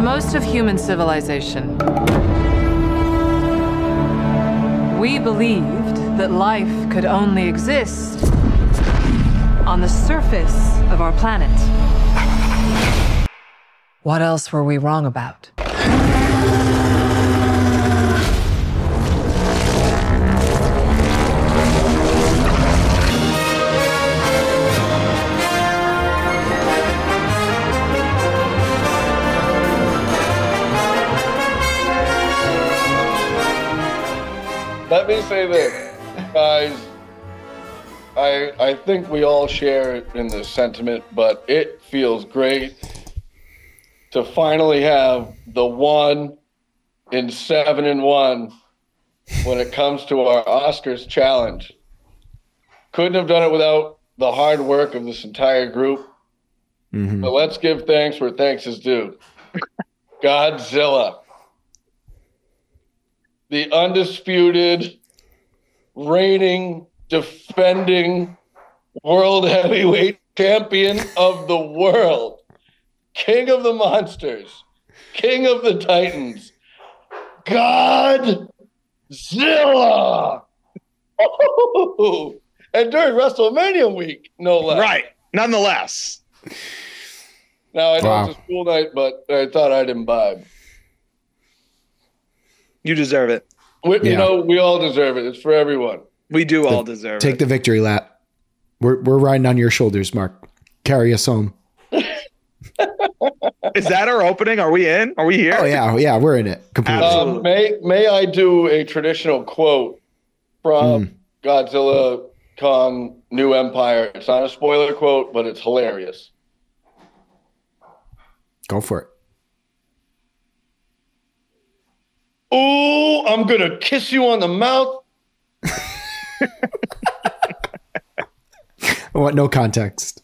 most of human civilization, we believed that life could only exist on the surface of our planet. What else were we wrong about? Let me say this, guys. I think we all share in this sentiment, but it feels great to finally have the 1 in 7 and 1 when it comes to our Oscars challenge. Couldn't have done it without the hard work of this entire group. Mm-hmm. But let's give thanks where thanks is due. Godzilla. The undisputed, reigning, defending world heavyweight champion of the world. King of the monsters. King of the titans. Godzilla! And during WrestleMania week, no less. Right. Nonetheless. Now, I know it's a school night, but I thought I'd imbibe. You deserve it. You know, we all deserve it. It's for everyone. We do all deserve it. Take the victory lap. We're riding on your shoulders, Mark. Carry us home. Is that our opening? Are we in? Are we here? Oh, yeah, we're in it. Completely. May I do a traditional quote from Godzilla Kong New Empire? It's not a spoiler quote, but it's hilarious. Go for it. Oh, I'm going to kiss you on the mouth. I want no context.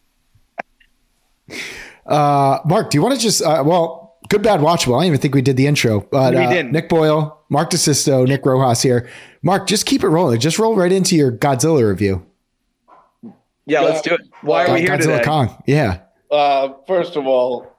Mark, do you want to just, good, bad, watchable. I don't even think we did the intro. But we didn't. Nick Boyle, Mark DeSisto, Nick Rojas here. Mark, just keep it rolling. Just roll right into your Godzilla review. Yeah, let's do it. Why are we here Godzilla today? Kong. Yeah. First of all,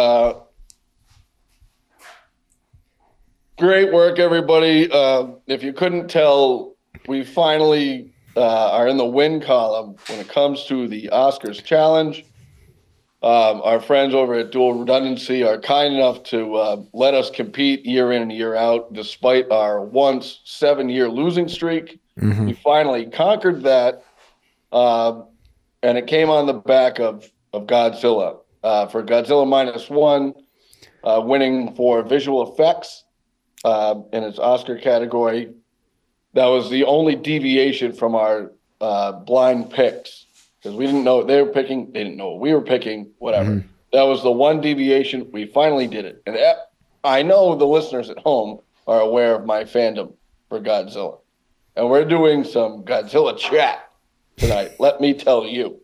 great work, everybody. If you couldn't tell, we finally are in the win column when it comes to the Oscars challenge. Our friends over at Dual Redundancy are kind enough to let us compete year in and year out, despite our once 7-year losing streak. We finally conquered that, and it came on the back of Godzilla. For Godzilla -1, winning for visual effects in its Oscar category. That was the only deviation from our blind picks, because we didn't know what they were picking. They didn't know what we were picking, whatever. That was the one deviation. We finally did it. And I know the listeners at home are aware of my fandom for Godzilla. And we're doing some Godzilla chat tonight, let me tell you.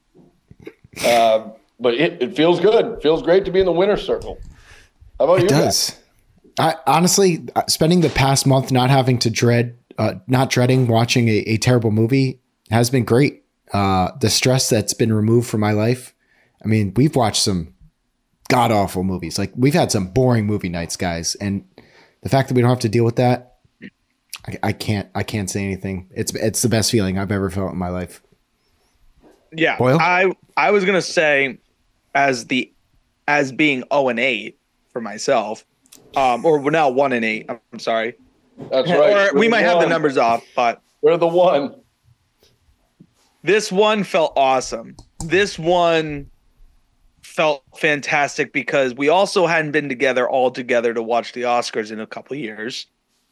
But it feels good. It feels great to be in the winner's circle. How about you? It does. I honestly, spending the past month not having to not dreading watching a terrible movie has been great. The stress that's been removed from my life. I mean, we've watched some god awful movies. Like, we've had some boring movie nights, guys. And the fact that we don't have to deal with that, I can't say anything. It's the best feeling I've ever felt in my life. Yeah. Boyle? I was going to say as being 0-8 for myself, or now 1-8. I'm sorry. That's right. Or we might have the numbers off, but we're the one. This one felt awesome. This one felt fantastic because we also hadn't been all together to watch the Oscars in a couple of years.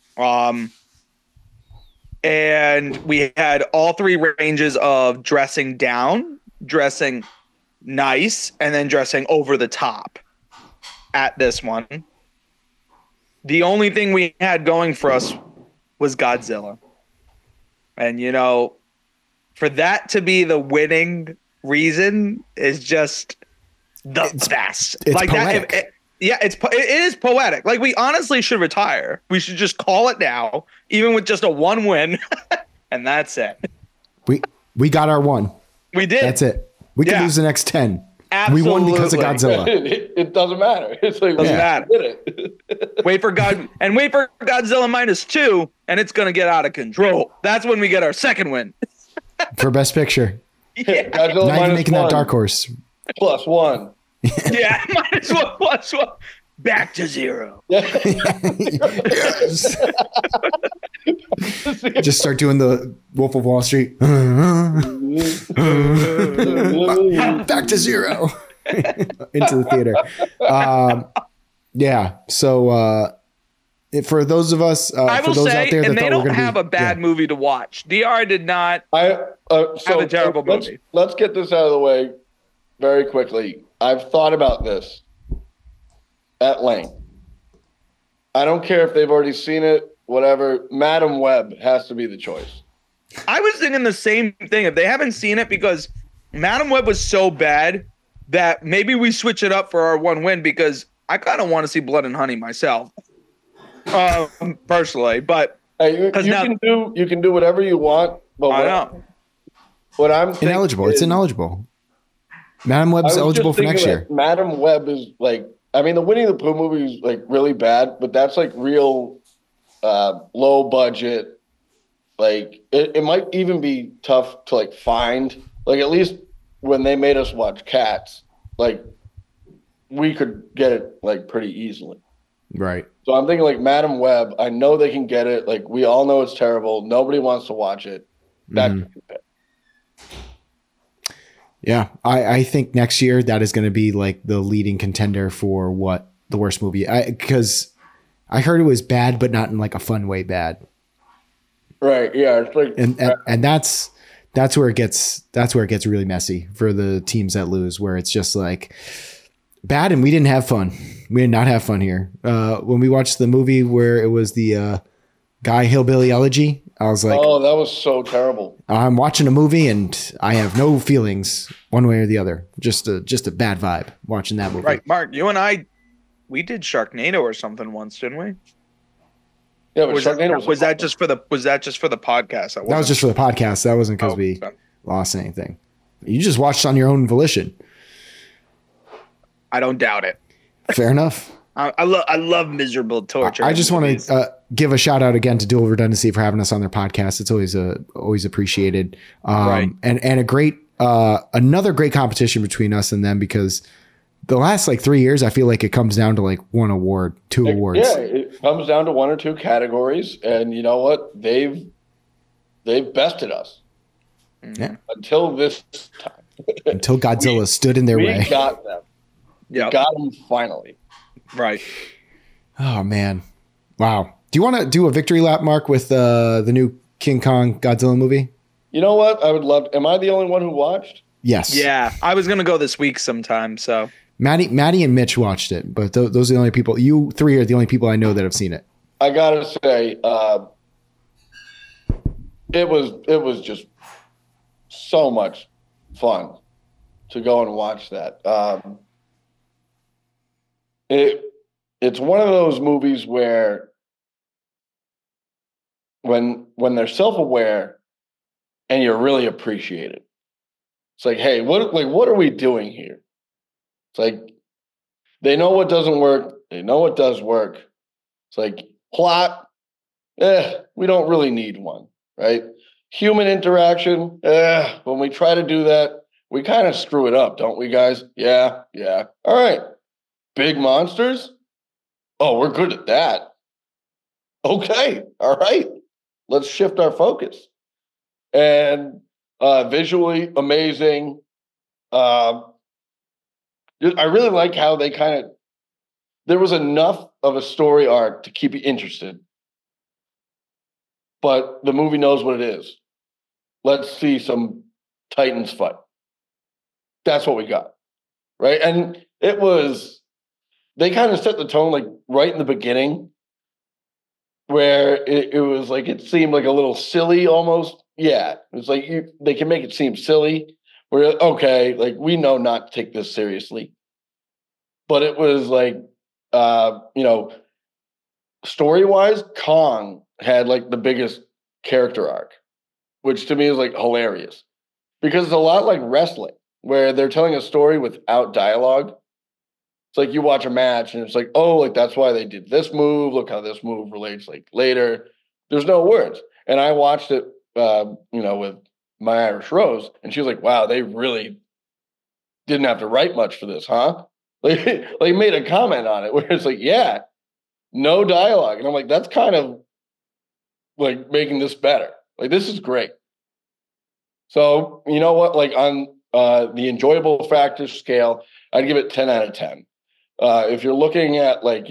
And we had all three ranges of dressing down, dressing nice, and then dressing over the top at this one. The only thing we had going for us was Godzilla. And, for that to be the winning reason is just the best. It's like poetic. that. It is poetic. Like, we honestly should retire. We should just call it now, even with just a 1 win, and that's it. We got our one. We did. That's it. We can lose the next 10. Absolutely. We won because of Godzilla. It doesn't matter. It's like Doesn't we matter. did it. Wait for Godzilla -2, and it's gonna get out of control. That's when we get our second win. For Best Picture. Yeah, Godzilla Not even minus making one, that dark horse. plus one. yeah. -1 +1. Back to 0. Yes. Just start doing the Wolf of Wall Street. Back to 0. Into the theater. Yeah. So for those of us, I for will those say, out there that and they thought we're don't going to have a bad movie to watch. DR did not. So Have a terrible movie. Let's get this out of the way very quickly. I've thought about this at length. I don't care if they've already seen it, whatever. Madam Web has to be the choice. I was thinking the same thing. If they haven't seen it, because Madam Web was so bad that maybe we switch it up for our one win, because I kind of want to see Blood and Honey myself, personally. But Hey, you can do whatever you want. But I know. What I'm thinking ineligible. It's is- ineligible. Madam Web's I was eligible just for next thinking year. that Madam Web is like, I mean, the Winnie the Pooh movie is like really bad, but that's like real low budget. Like it might even be tough to like find. Like at least when they made us watch Cats, like we could get it like pretty easily. Right. So I'm thinking like Madam Web. I know they can get it. Like we all know it's terrible. Nobody wants to watch it. That's Yeah, I think next year that is going to be like the leading contender for what the worst movie. Because I heard it was bad, but not in like a fun way bad. right. Yeah, it's like And that's where it gets really messy for the teams that lose, where it's just like bad and we didn't have fun. We did not have fun here. When we watched the movie where it was the Guy Hillbilly Elegy, I was like, oh, that was so terrible. I'm watching a movie and I have no feelings one way or the other. Just a bad vibe watching that movie. Right, Mark, you and I, we did Sharknado or something once, didn't we? Yeah, but Was Sharknado was that just for the podcast? That was just for the podcast. That wasn't because we lost anything. You just watched on your own volition. I don't doubt it. Fair enough. I love miserable torture. I just want to give a shout out again to Dual Redundancy for having us on their podcast. It's always appreciated. Right. And a great another great competition between us and them, because the last like 3 years I feel like it comes down to like one award, two awards. Yeah, it comes down to one or two categories, and you know what? They've bested us. Yeah. Until this time. Until Godzilla stood in their We way. got them. Yeah. Got them finally. Right. Oh man. Wow. Do you want to do a victory lap, Mark, with the new King Kong Godzilla movie? You know what? I would love. Am I the only one who watched? Yes. Yeah, I was gonna go this week sometime. So Maddie and Mitch watched it, but those are the only people. You three are the only people I know that have seen it. I gotta say, it was just so much fun to go and watch that. It's one of those movies where when they're self-aware and you really appreciate it. It's like, hey, what are we doing here? It's like they know what doesn't work, they know what does work. It's like plot, we don't really need one, right? Human interaction, when we try to do that, we kind of screw it up, don't we, guys? Yeah. All right. Big monsters? Oh, we're good at that. Okay. All right. Let's shift our focus. And visually amazing. I really like how they there was enough of a story arc to keep you interested. But the movie knows what it is. Let's see some Titans fight. That's what we got. Right? And they kind of set the tone like right in the beginning, where it was like it seemed like a little silly almost. Yeah. It was like they can make it seem silly. Where okay, like we know not to take this seriously. But it was like story-wise, Kong had like the biggest character arc, which to me is like hilarious. Because it's a lot like wrestling. where they're telling a story without dialogue. It's like you watch a match and it's like, oh, like that's why they did this move. Look how this move relates like later. There's no words. And I watched it, with My Irish Rose, and she was like, wow, they really didn't have to write much for this, huh? Like made a comment on it where it's like, yeah, no dialogue. And I'm like, that's kind of like making this better. Like, this is great. So, you know what? Like on the enjoyable factor scale, I'd give it 10 out of 10. If you're looking at like,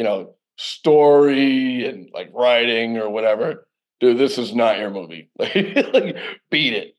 story and like writing or whatever, dude, this is not your movie. Like beat it.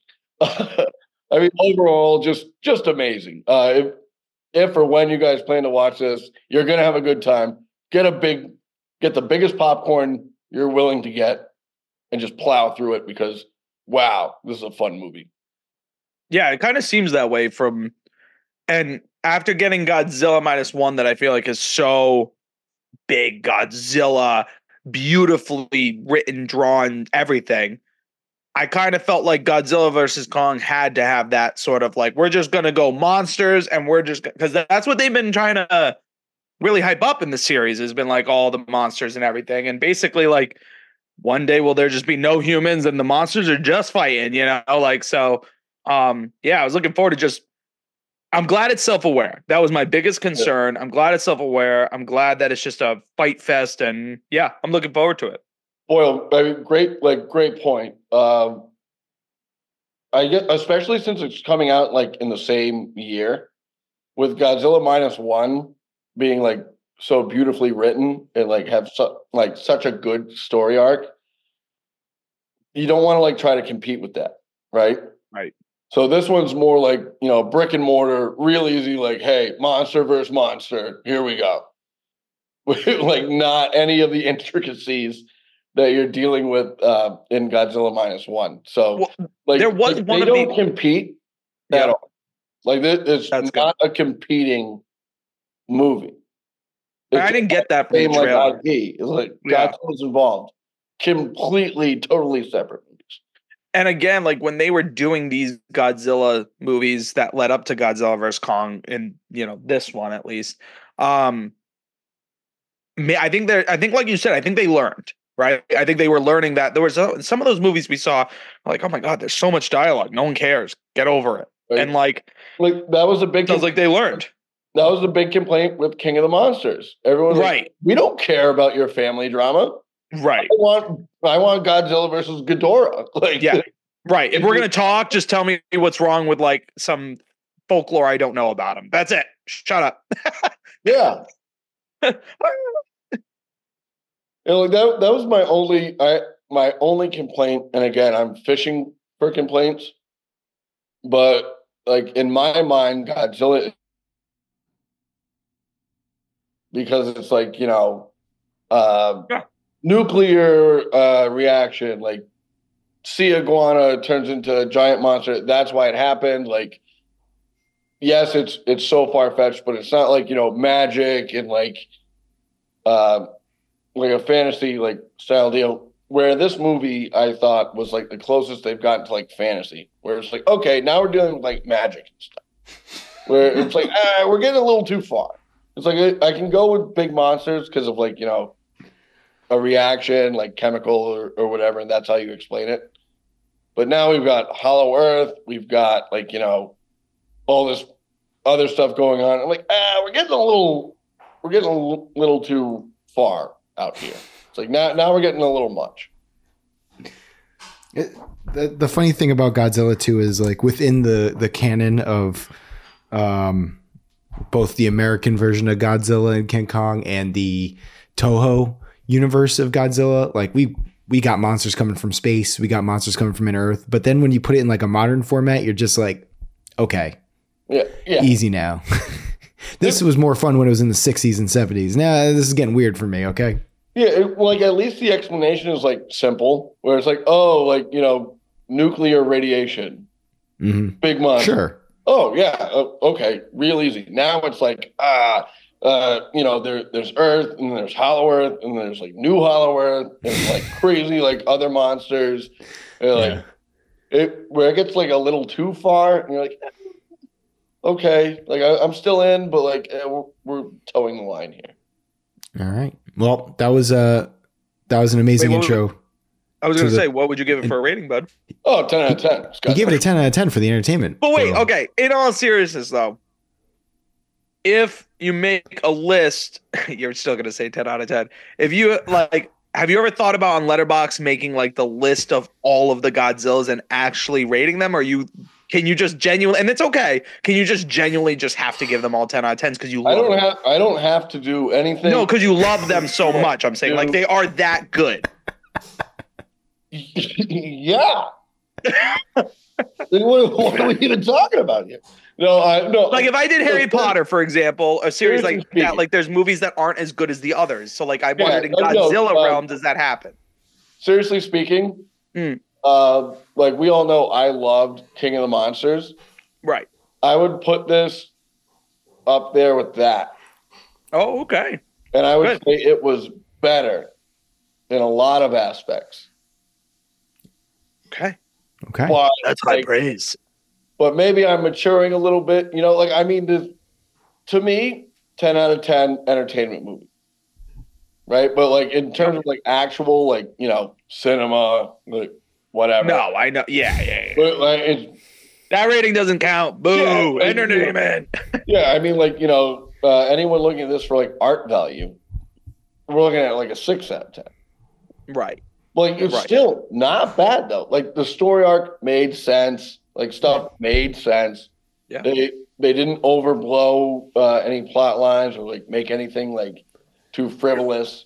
I mean, overall, just amazing. If or when you guys plan to watch this, you're gonna have a good time. Get the biggest popcorn you're willing to get, and just plow through it because, wow, this is a fun movie. Yeah, it kind of seems that way and after getting Godzilla -1, that I feel like is so big, Godzilla, beautifully written, drawn, everything. I kind of felt like Godzilla versus Kong had to have that sort of like, we're just going to go monsters and we're just, because that's what they've been trying to really hype up in the series, has been like all the monsters and everything. And basically like one day will there just be no humans and the monsters are just fighting, like, so yeah, I was looking forward to I'm glad it's self-aware. That was my biggest concern. I'm glad it's self-aware. I'm glad that it's just a fight fest, and yeah, I'm looking forward to it. Boyle, I mean, great point. I get, especially since it's coming out like in the same year, with Godzilla -1 being like so beautifully written and like have such a good story arc. You don't want to like try to compete with that, right? Right. So this one's more like, brick and mortar, real easy, like, hey, monster versus monster, here we go. Like not any of the intricacies that you're dealing with in Godzilla -1. So like there was they don't compete at all. Like it's not a competing movie. I didn't get that from the trailer. Like IP. It's like Godzilla's involved. Completely, totally separate movies. And again, like when they were doing these Godzilla movies that led up to Godzilla vs. Kong, and this one at least, I think like you said, I think they learned, right? I think they were learning that there was some of those movies we saw, like, oh my God, there's so much dialogue, no one cares, get over it. Right. And like that was a big. Sounds like they learned. That was the big complaint with King of the Monsters. Everyone's right. Like, we don't care about your family drama. Right. I want Godzilla versus Ghidorah. Like, yeah. Right. If we're gonna talk, just tell me what's wrong with like some folklore I don't know about him. That's it. Shut up. Yeah. That was my only complaint. And again, I'm fishing for complaints. But like in my mind, Godzilla, because it's like, nuclear reaction, like sea iguana turns into a giant monster. That's why it happened. Like, yes, it's so far-fetched, but it's not like, magic and like a fantasy like style deal. Where this movie I thought was like the closest they've gotten to like fantasy, where it's like, okay, now we're dealing with like magic and stuff. Where it's like, we're getting a little too far. It's like I can go with big monsters because of like, a reaction, like chemical or whatever, and that's how you explain it. But now we've got Hollow Earth, we've got like, all this other stuff going on. I'm like, we're getting a little too far out here. It's like now we're getting a little much. The funny thing about Godzilla 2 is like within the canon of both the American version of Godzilla and King Kong and the Toho universe of Godzilla, like we got monsters coming from space, we got monsters coming from inner Earth, but then when you put it in like a modern format, you're just like, okay, yeah. Easy now. This was more fun when it was in the 60s and 70s. Now this is getting weird for me. Okay. Yeah, like at least the explanation is like simple, where it's like, oh, like nuclear radiation, big monster. Sure. Oh yeah, okay, real easy. Now it's like there's Earth and there's Hollow Earth and there's like new Hollow Earth and like crazy like other monsters. And, like where it gets like a little too far, and you're like, okay. Like I'm still in, but like we're towing the line here. All right. Well, that was an amazing Wait, intro. I was to going to the- say, what would you give it for a rating, bud? Oh, 10 out of 10. He gave it a 10 out of 10 for the entertainment. But wait, So, okay. In all seriousness, though, if you make a list, you're still going to say 10 out of 10. If you like, have you ever thought about on Letterboxd making like the list of all of the Godzillas and actually rating them? Or can you just genuinely, and it's okay, can you just genuinely just have to give them all 10 out of 10s because you love them? I don't have to do anything. No, because you love them so much. I'm saying like they are that good. Yeah. What are we even talking about here? No. Like if I did Harry Potter, for example, a series Seriously like speaking. that, like there's movies that aren't as good as the others. So like I Yeah, wondered in no, Godzilla realm, does that happen? Seriously speaking, Mm. like we all know, I loved King of the Monsters. Right. I would put this up there with that, Oh, okay. and I would Good. say it was better in a lot of aspects. Okay. okay. But That's high like, praise. but maybe I'm maturing a little bit. You know, like I mean, to me, 10 out of 10 entertainment movie, right? But like in terms of like actual like cinema, like whatever. No, I know. Yeah. But like it's, That rating doesn't count. Boo. Yeah, like, Entertainment. yeah, I mean like anyone looking at this for like art value, we're looking at like a 6 out of 10. Right. Like it's Right. still not bad though. Like the story arc made sense. Like stuff made sense. Yeah. They didn't overblow any plot lines or like make anything like too frivolous.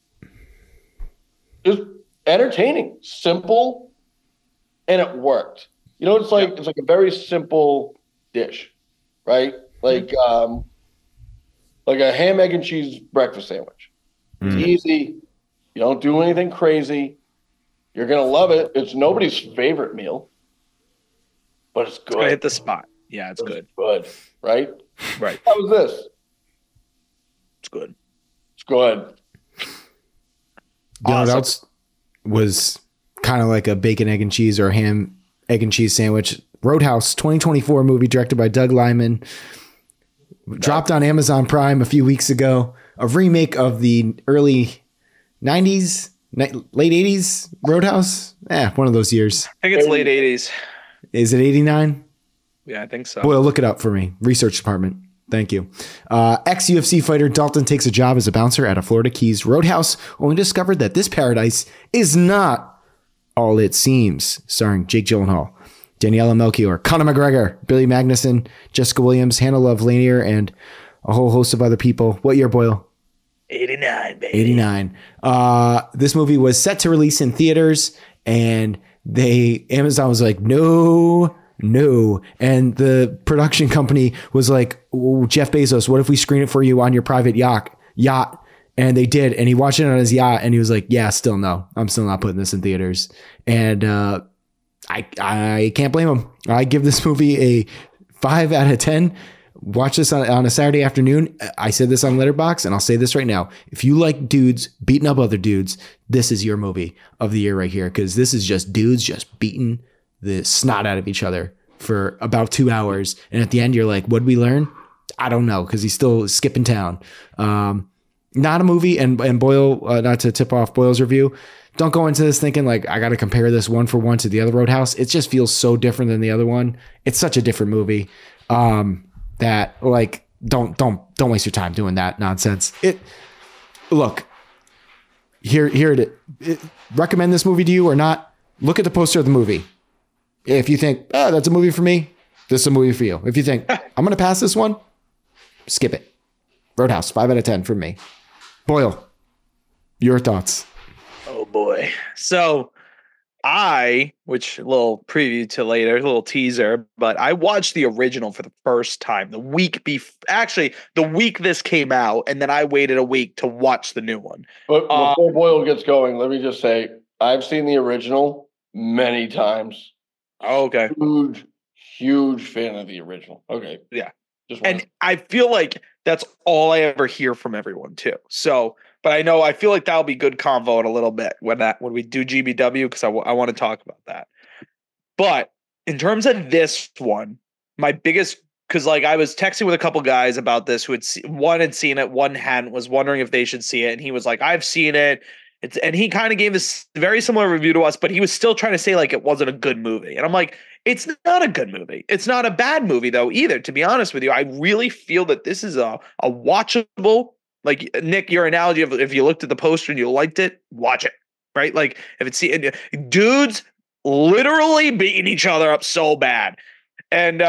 Just entertaining, simple, and it worked. It's like it's like a very simple dish, right? Like like a ham, egg, and cheese breakfast sandwich. It's easy. You don't do anything crazy. You're gonna love it. It's nobody's favorite meal, but it's good. I hit the spot. Yeah, it's good. Good, right? Right. How was this? It's good. It's good. You know what Awesome. else was kind of like a bacon, egg, and cheese or a ham, egg, and cheese sandwich? Roadhouse 2024 movie directed by Doug Liman. Dropped on Amazon Prime a few weeks ago. A remake of the early 90s, late 80s Roadhouse. One of those years. I think it's late 80s. Is it 89? Yeah, I think so. Boyle, look it up for me. Research department. Thank you. Ex-UFC fighter Dalton takes a job as a bouncer at a Florida Keys Roadhouse, only discovered that this paradise is not all it seems. Starring Jake Gyllenhaal, Daniela Melchior, Conor McGregor, Billy Magnuson, Jessica Williams, Hannah Love Lanier, and a whole host of other people. What year, Boyle? 89, baby. 89. This movie was set to release in theaters, and Amazon was like, no. And the production company was like, oh, Jeff Bezos, what if we screen it for you on your private yacht? And they did. And he watched it on his yacht, and he was like, yeah, still no. I'm still not putting this in theaters. And I can't blame him. I give this movie a 5 out of 10. Watch this on a Saturday afternoon. I said this on Letterboxd, and I'll say this right now. If you like dudes beating up other dudes, this is your movie of the year right here, because this is just dudes just beating the snot out of each other for about 2 hours. And at the end, you're like, what'd we learn? I don't know, because he's still skipping town. Not a movie, and Boyle, not to tip off Boyle's review, don't go into this thinking like I got to compare this one for one to the other Roadhouse. It just feels so different than the other one. It's such a different movie that like don't waste your time doing that nonsense. Look, recommend this movie to you or not? Look at the poster of the movie. If you think that's a movie for me, this is a movie for you. If you think I'm gonna pass this one, skip it. Roadhouse 5 out of 10 from me. Boyle, your thoughts? Oh boy. So which a little preview to later, a little teaser, but I watched the original for the first time the week this came out, and then I waited a week to watch the new one. But before Boyle gets going, let me just say I've seen the original many times. Oh, okay. Huge fan of the original. Okay. Yeah. Just And I feel like that's all I ever hear from everyone too. So, but I feel like that'll be good convo in a little bit when we do GBW, because I want to talk about that. But in terms of this one, my biggest because like I was texting with a couple guys about this who one had seen it, one hadn't, was wondering if they should see it, and he was like, "I've seen it." And he kind of gave this very similar review to us, but he was still trying to say like it wasn't a good movie. And I'm like, it's not a good movie. It's not a bad movie though either. To be honest with you, I really feel that this is a watchable. Like Nick, your analogy of if you looked at the poster and you liked it, watch it. Right? Like if it's dudes literally beating each other up so bad, and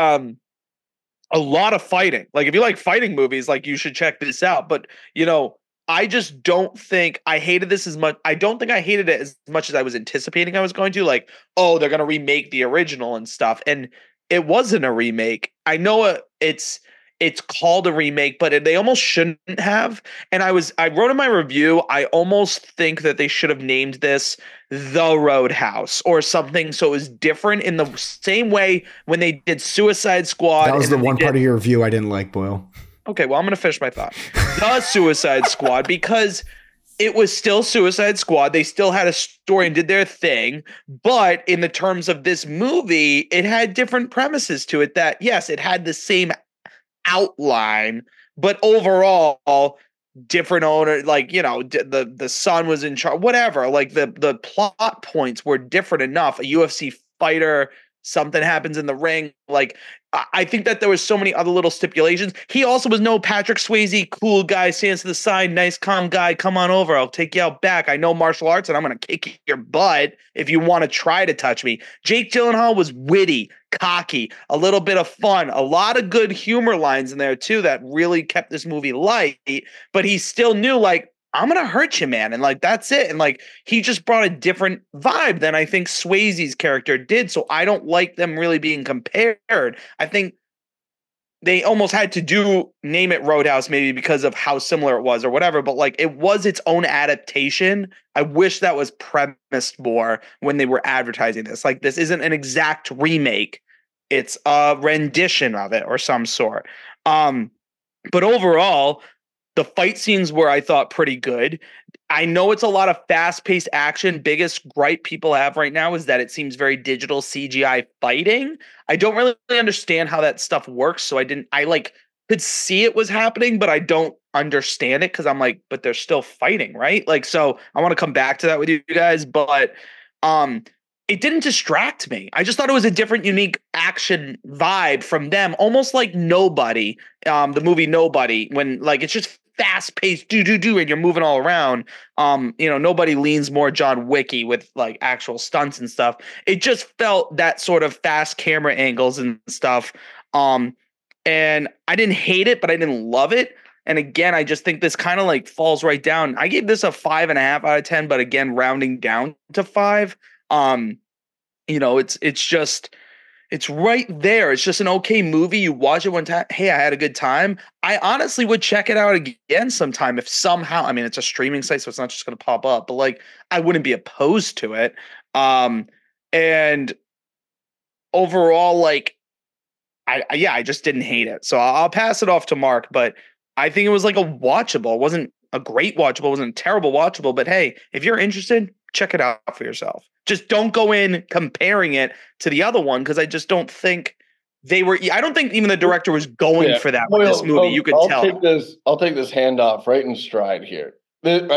a lot of fighting. Like if you like fighting movies, like you should check this out. But I just don't think I hated this as much. I don't think I hated it as much as I was anticipating I was going to. Like, oh, they're going to remake the original and stuff. And it wasn't a remake. I know it's called a remake, but they almost shouldn't have. And I wrote in my review, I almost think that they should have named this The Roadhouse or something so it was different in the same way when they did Suicide Squad. That was the one part of your review I didn't like, Boyle. Okay, well, I'm going to finish my thought. The Suicide Squad, because it was still Suicide Squad. They still had a story and did their thing. But in the terms of this movie, it had different premises to it that, yes, it had the same outline, but overall different owner, like the son was in charge, whatever, like the plot points were different enough. A UFC fighter, something happens in the ring, like I think that there was so many other little stipulations. He also was no Patrick Swayze, cool guy, stands to the side, nice, calm guy. Come on over. I'll take you out back. I know martial arts and I'm going to kick your butt if you want to try to touch me. Jake Gyllenhaal was witty, cocky, a little bit of fun, a lot of good humor lines in there too that really kept this movie light, but he still knew like, I'm going to hurt you, man. And like, that's it. And like, he just brought a different vibe than I think Swayze's character did. So I don't like them really being compared. I think they almost had to name it Roadhouse maybe because of how similar it was or whatever. But like, it was its own adaptation. I wish that was premised more when they were advertising this. Like, this isn't an exact remake. It's a rendition of it or some sort. But overall, the fight scenes were, I thought, pretty good. I know it's a lot of fast-paced action. Biggest gripe people have right now is that it seems very digital CGI fighting. I don't really understand how that stuff works, so I like could see it was happening, but I don't understand it because I'm like, but they're still fighting, right? Like, so I want to come back to that with you guys, but it didn't distract me. I just thought it was a different, unique action vibe from them, almost like Nobody, the movie Nobody, when like it's just fast paced, do, and you're moving all around. Nobody leans more John Wicky with like actual stunts and stuff. It just felt that sort of fast camera angles and stuff. And I didn't hate it, but I didn't love it. And again, I just think this kind of like falls right down. I gave this a 5.5 out of 10, but again, rounding down to 5. It's right there. It's just an okay movie. You watch it one time. Hey, I had a good time. I honestly would check it out again sometime if somehow, I mean, it's a streaming site, so it's not just going to pop up, but like, I wouldn't be opposed to it. And overall, like, I just didn't hate it. So I'll pass it off to Mark, but I think it was like a watchable. It wasn't a great watchable. It wasn't a terrible watchable, but hey, if you're interested, check it out for yourself. Just don't go in comparing it to the other one because I just don't think they were. I don't think even the director was going for that with this movie. You could tell. I'll take this handoff right in stride here. This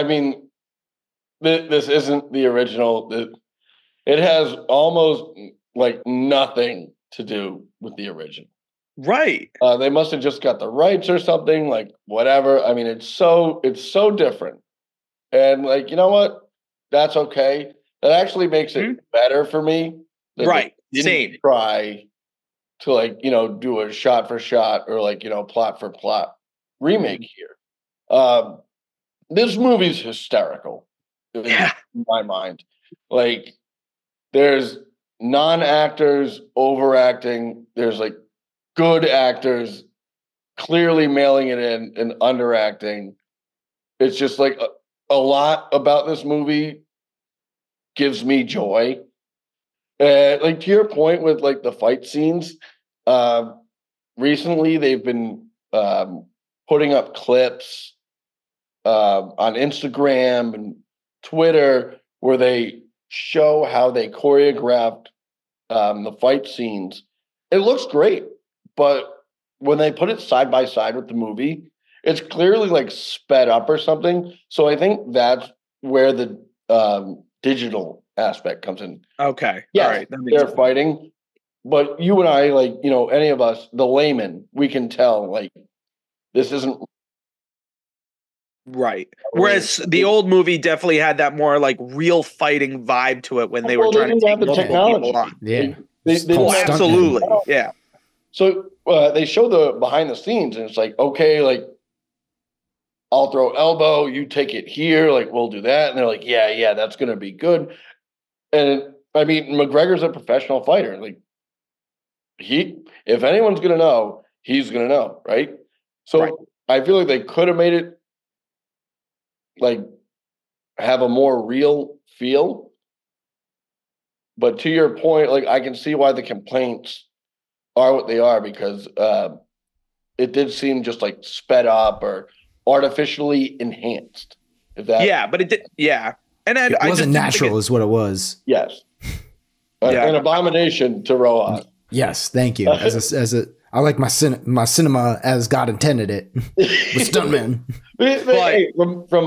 isn't the original. It has almost like nothing to do with the original. Right. They must have just got the rights or something. Like whatever. I mean, it's so different. And like, you know what? That's okay. That actually makes it better for me. Right. Same. Try to like, do a shot for shot or like, plot for plot remake here. This movie's hysterical in my mind. Like there's non-actors overacting. There's like good actors clearly mailing it in and underacting. It's just like a lot about this movie gives me joy. Like to your point with like the fight scenes, recently they've been putting up clips on Instagram and Twitter where they show how they choreographed the fight scenes. It looks great, but when they put it side by side with the movie, it's clearly like sped up or something. So I think that's where the digital aspect comes in. Okay. Yes, All right. That makes they're sense. fighting, but you and I, like, you know, any of us, the layman, we can tell like this isn't Right. Whereas the old movie definitely had that more like real fighting vibe to it when they were Well, they trying to didn't take have the multiple technology. people on. Yeah. They It's didn't called have- stuntmen. Absolutely. Yeah. So they show the behind the scenes, and it's like, okay, like I'll throw elbow, you take it here, like we'll do that, and they're like, yeah, that's gonna be good. And I mean, McGregor's a professional fighter. Like if anyone's gonna know, he's gonna know, right? So Right. I feel like they could have made it like have a more real feel. But to your point, like I can see why the complaints are what they are because it did seem just like sped up or artificially enhanced. If that Yeah, but it did. Yeah. And then It I wasn't just didn't natural, think is what it was. yes, Yeah. an abomination to Rojas. Yes, thank you. I like my cinema as God intended it. With stuntmen. Hey, from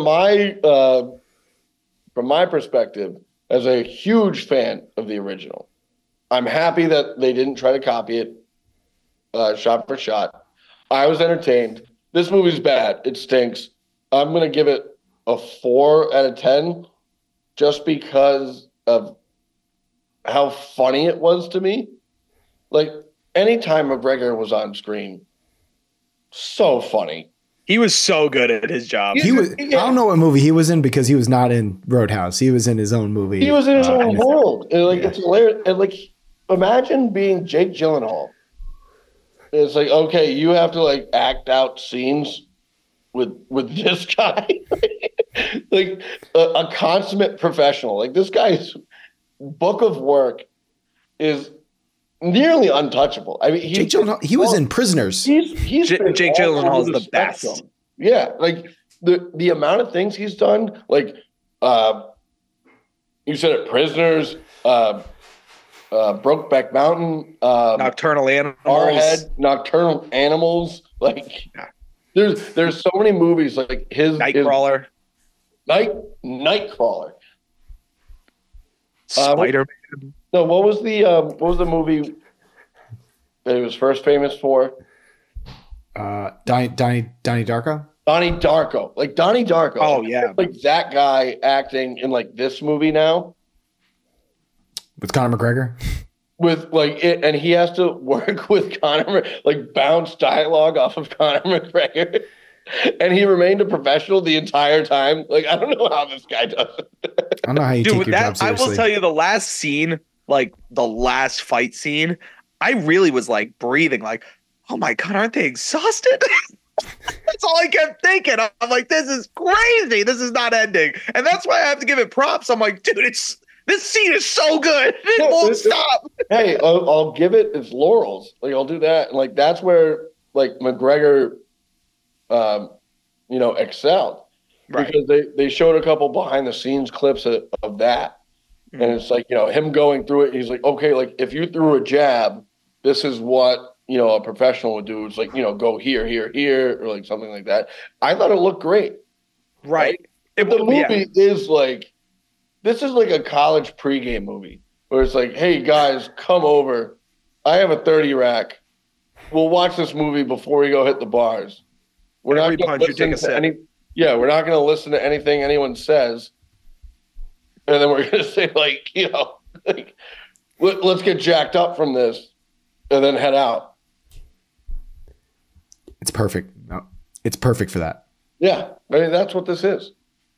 my perspective, as a huge fan of the original, I'm happy that they didn't try to copy it shot for shot. I was entertained. This movie's bad. It stinks. I'm going to give it a 4 out of 10 just because of how funny it was to me. Like, anytime McGregor was on screen, so funny. he was so good at his job. He was. I don't know what movie he was in because he was not in Roadhouse. He was in his own movie. He was in his own and- world. And like, it's hilarious. And like, imagine being Jake Gyllenhaal. It's like, okay, you have to like act out scenes with this guy, like a consummate professional. Like this guy's book of work is nearly untouchable. I mean, Jake Gyllenhaal, he was in Prisoners. He's Jake been all Gyllenhaal is over the best. spectrum. Yeah, like the amount of things he's done. Like you said it, Prisoners, Brokeback Mountain, Nocturnal Animals. Warhead, Nocturnal Animals. Like there's so many movies like his Nightcrawler. Nightcrawler. Spider. No, what was the movie that he was first famous for? Donnie Darko. Donnie Darko. Like Donnie Darko. Oh, yeah. Like that guy acting in like this movie now With Conor McGregor. with like it, and he has to work with Conor, like bounce dialogue off of Conor McGregor. And he remained a professional the entire time. Like, I don't know how this guy does it. I don't know how you take Dude, your job that I seriously. will tell you, the last scene, like the last fight scene, I really was like breathing, like, oh my god, aren't they exhausted? That's all I kept thinking. I'm like, this is crazy. This is not ending, and that's why I have to give it props. I'm like, dude, this scene is so good. It won't stop. Hey, I'll give it its laurels. Like, I'll do that. And like, that's where like McGregor, excelled. Right. Because they showed a couple behind the scenes clips of that. Mm-hmm. And it's like, him going through it. He's like, okay, like if you threw a jab, this is what, a professional would do. It's like, go here, here, here, or like something like that. I thought it looked great. Right. If the movie is like, this is like a college pregame movie where it's like, hey guys, come over. I have a 30 rack. We'll watch this movie before we go hit the bars. We're Every not going punch to you take a listen to sip. we're not going to listen to anything anyone says. And then we're going to say like, let's get jacked up from this and then head out. It's perfect. No, it's perfect for that. Yeah. I mean, that's what this is.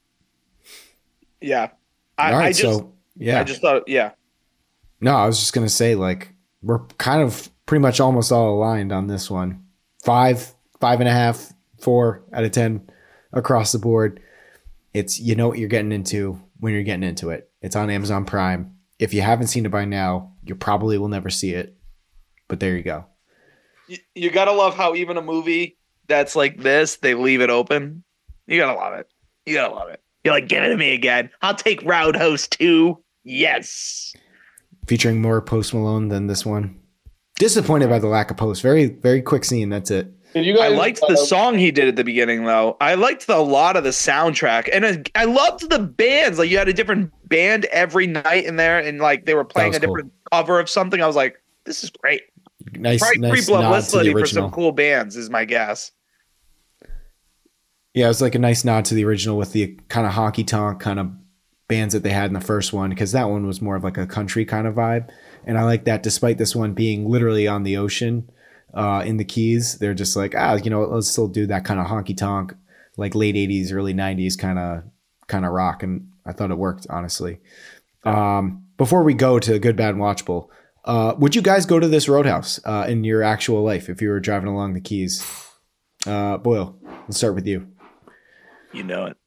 Yeah. All right, I just yeah. I just thought, yeah. No, I was just gonna say, like, we're kind of pretty much almost all aligned on this one. 5.5, 4 out of 10 across the board. It's, you know what you're getting into when you're getting into it. It's on Amazon Prime. If you haven't seen it by now, you probably will never see it. But there you go. You gotta love how even a movie that's like this, they leave it open. You gotta love it. You gotta love it. You're like, give it to me again. I'll take Roundhouse 2. Yes. Featuring more Post Malone than this one. Disappointed by the lack of post. Very, very quick scene. That's it. Did you guys, I liked the song he did at the beginning, though. I liked a lot of the soundtrack, and I loved the bands. Like, you had a different band every night in there, and like they were playing a different cover of something. I was like, this is great. Nice, Probably nice nod to the publicity for original. some cool bands is my guess. Yeah, it was like a nice nod to the original with the kind of honky tonk kind of bands that they had in the first one, because that one was more of like a country kind of vibe. And I like that despite this one being literally on the ocean in the Keys, they're just like, let's still do that kind of honky tonk, like late 80s, early 90s kind of rock. And I thought it worked, honestly. Before we go to Good, Bad, and Watchable, would you guys go to this Roadhouse in your actual life if you were driving along the Keys? Boyle, let's start with you. You know it.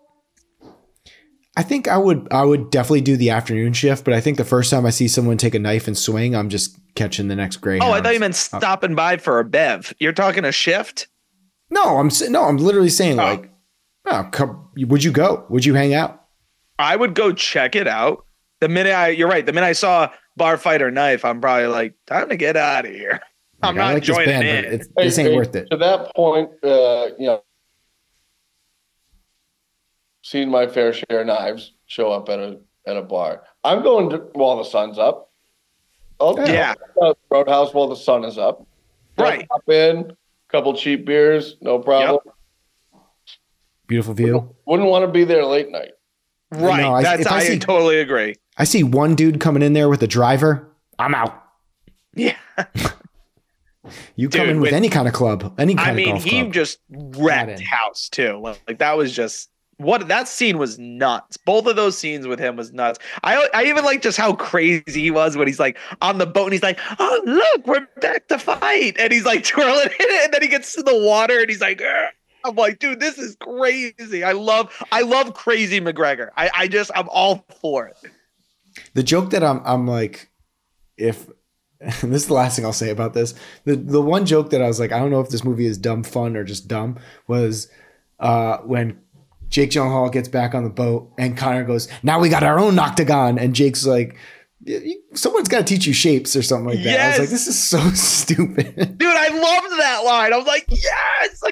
I think I would definitely do the afternoon shift, but I think the first time I see someone take a knife and swing, I'm just catching the next Greyhound. Oh, I thought you meant stopping by for a bev. You're talking a shift? No, I'm literally saying would you go? Would you hang out? I would go check it out. You're right. The minute I saw bar fight or knife, I'm probably like, time to get out of here. I'm not joining in. This ain't worth it. To that point, seen my fair share of knives show up at a bar. I'm going to while the sun's up. Yeah. Roadhouse while the sun is up. Right. Hop in, couple cheap beers, no problem. Yep. Beautiful view. Wouldn't want to be there late night. Right. No, I totally agree. I see one dude coming in there with a driver, I'm out. Yeah. You come in with any kind of club, any kind of golf club. He just wrecked house too. Like that was just that scene was nuts. Both of those scenes with him was nuts. I even like just how crazy he was when he's like on the boat and he's like, oh look, we're back to fight, and he's like twirling it, and then he gets to the water and he's like, Argh. I'm like, dude, this is crazy. I love crazy McGregor. I'm all for it. The joke that I'm like, if and this is the last thing I'll say about this, the one joke that I was like, I don't know if this movie is dumb fun or just dumb, was when Jake Gyllenhaal gets back on the boat and Connor goes, now we got our own octagon, and Jake's like, someone's got to teach you shapes or something like that. Yes. I was like, this is so stupid. Dude, I loved that line. I was like, yes.